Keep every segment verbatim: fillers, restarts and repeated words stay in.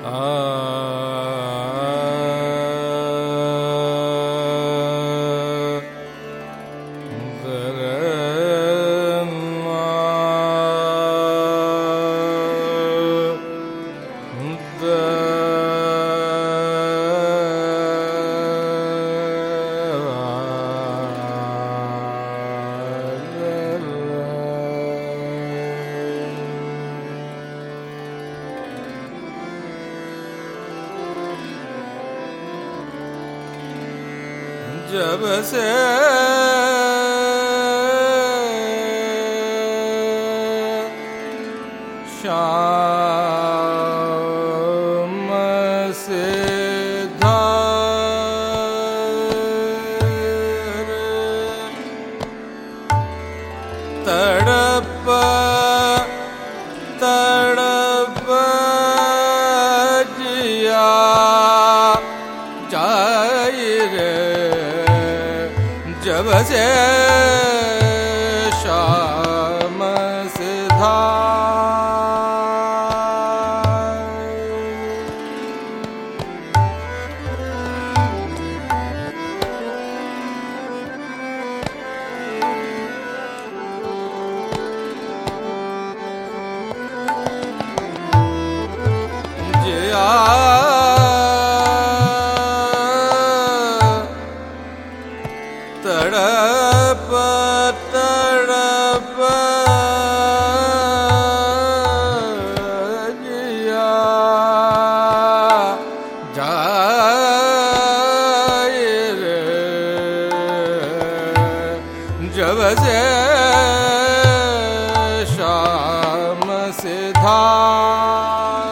जब से शाम सिधार तड़प तड़प जिया जाई रे जब से शाम सिधार जिया तड़प तड़प जिया जाए रे जब से शाम सिधार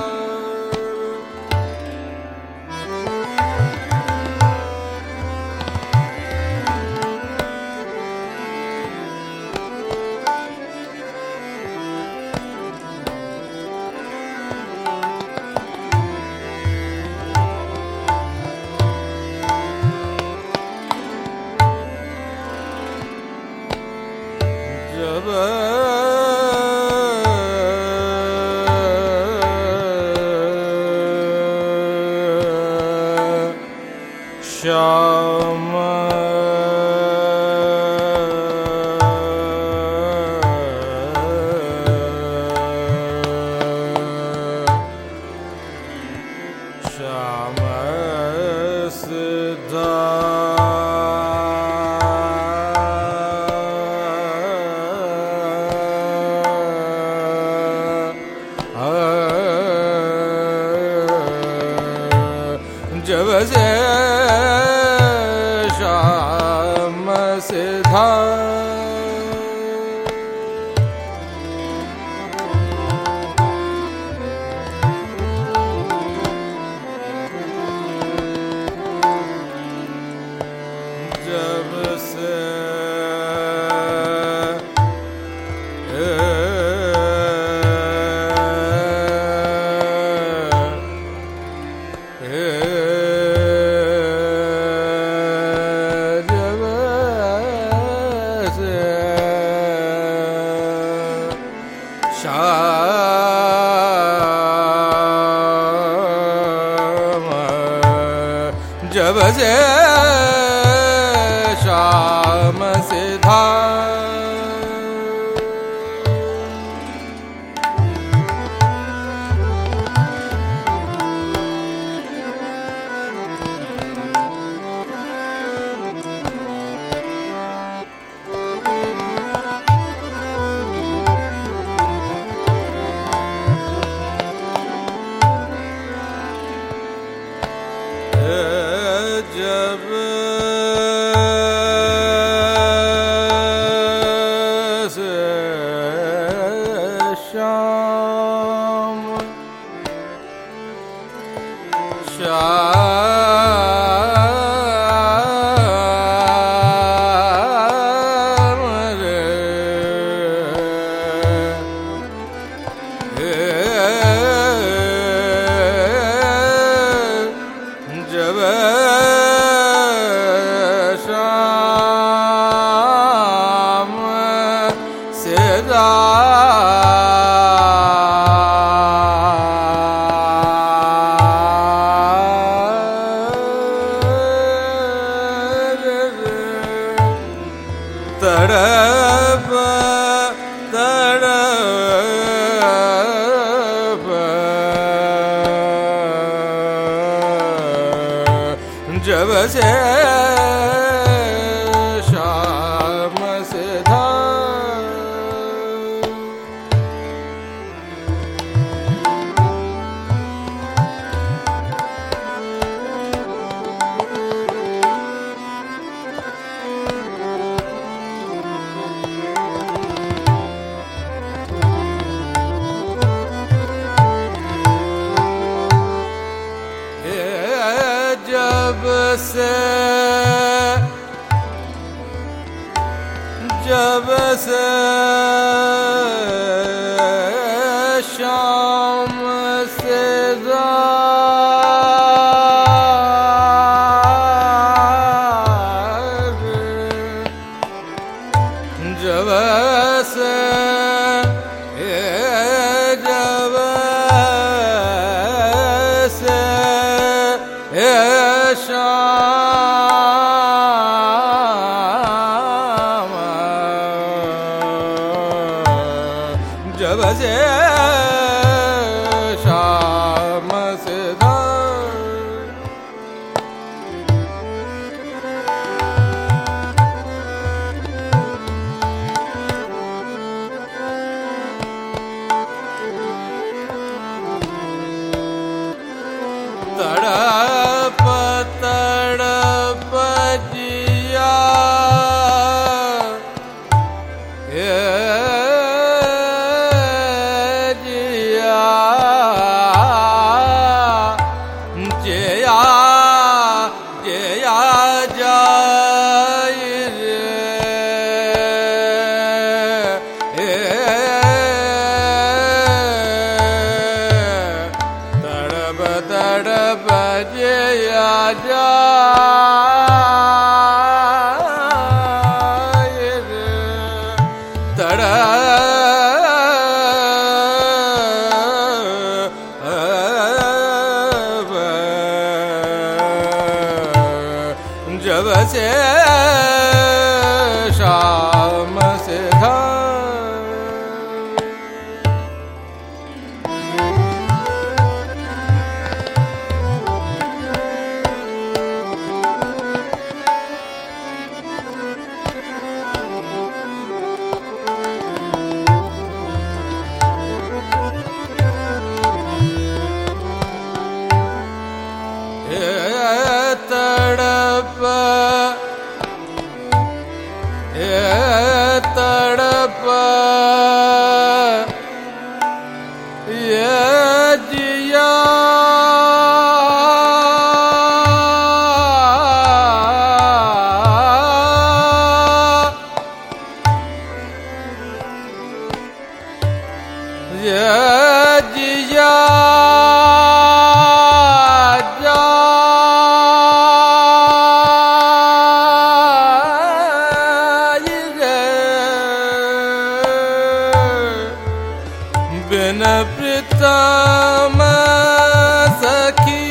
जब शाम शाम जब से शाम सिधार जब से शाम जब से शाम सिधार जब से शाम शाम रे जब शाम सिधार से श्याम सिधा जब से जब से श्याम सिधा जब से जब से श्याम जब से श्याम सिधा तड़प तड़प जिया ये जिया जया जया जाय रे तड़प तड़प जया जाय रे तड़प जब से श्याम सिधा तड़प ये तड़प ये जिया ये जिया बिन प्रीतम सखी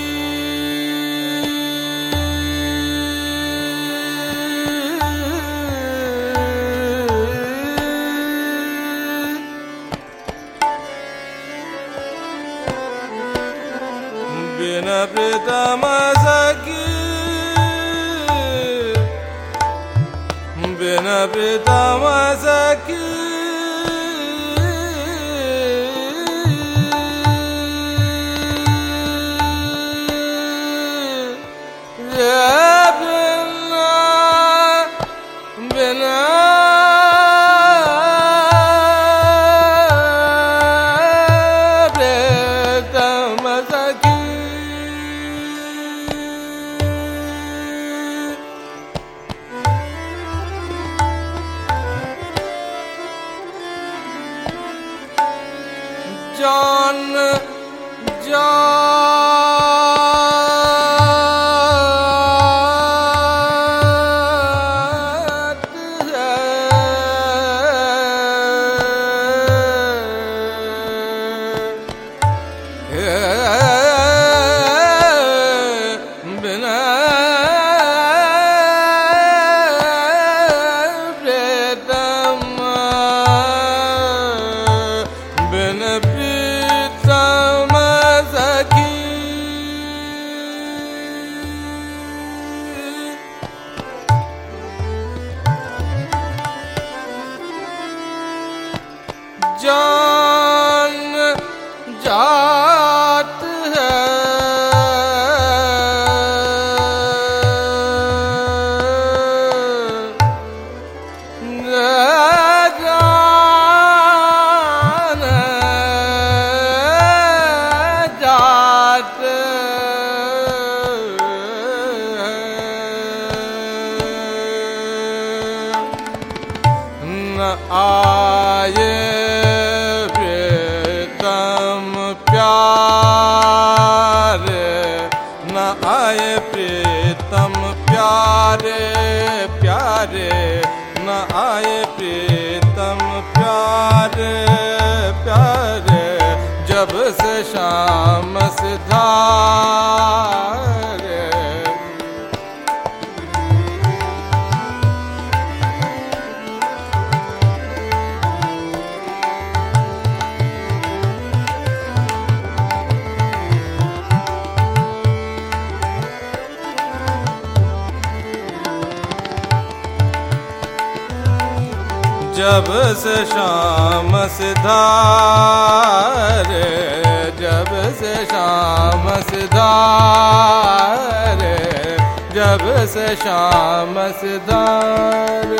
बिन प्रीतम सखी बिन प्रीतम सखी जान जात है बिना प्रीतम बिन प्रीतम सखी जान जात है आए प्रीतम प्यारे न आए प्रीतम प्यारे प्यारे न आए प्रीतम प्यारे प्यारे जब से शाम सिधारे जब से शाम सिधारे जब से शाम सिधारे जब से शाम सिधारे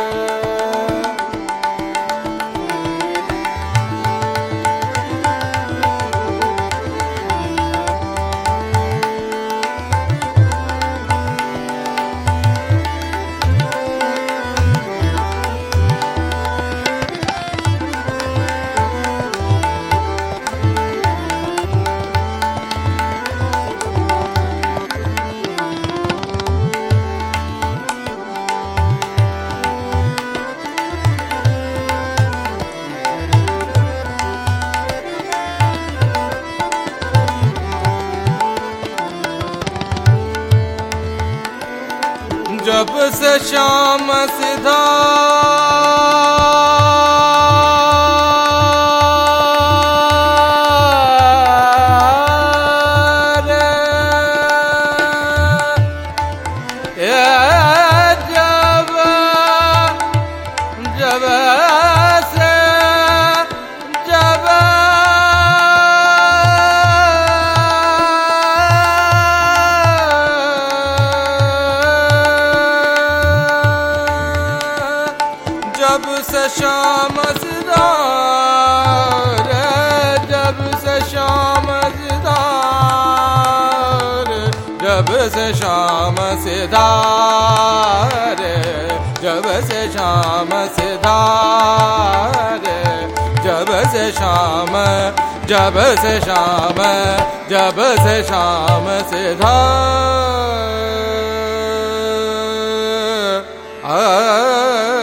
जब से शाम सिधारे जब जब से जब जब से शाम सिधारे जब से शाम सिधारे जब से शाम सिधारे जब से शाम सिधारे जब से शाम जब से शाम जब से शाम सिधारे